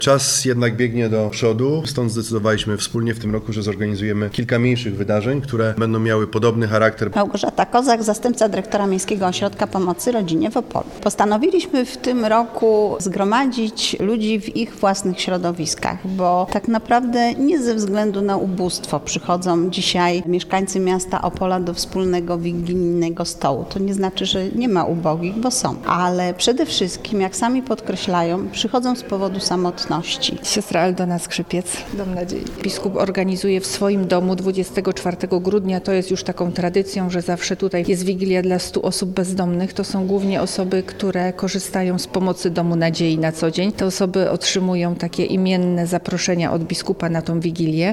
Czas jednak biegnie do przodu, stąd zdecydowaliśmy wspólnie w tym roku, że zorganizujemy kilka mniejszych wydarzeń, które będą miały podobny charakter. Małgorzata Kozak, zastępca dyrektora Miejskiego Ośrodka Pomocy Rodzinie w Opolu. Postanowiliśmy w tym roku zgromadzić ludzi w ich własnych środowiskach, bo tak naprawdę nie ze względu na ubóstwo przychodzą dzisiaj mieszkańcy miasta Opola do wspólnego wigilijnego stołu. To nie znaczy, że nie ma ubogich, bo są, ale przede wszystkim, jak sami podkreślają, przychodzą z powodu samotności. Siostra Aldona Skrzypiec, Dom Nadziei. Biskup organizuje w swoim domu 24 grudnia. To jest już taką tradycją, że zawsze tutaj jest wigilia dla 100 osób bezdomnych. To są głównie osoby, które korzystają z pomocy Domu Nadziei na co dzień. Te osoby otrzymują takie imienne zaproszenia od biskupa na tą wigilię.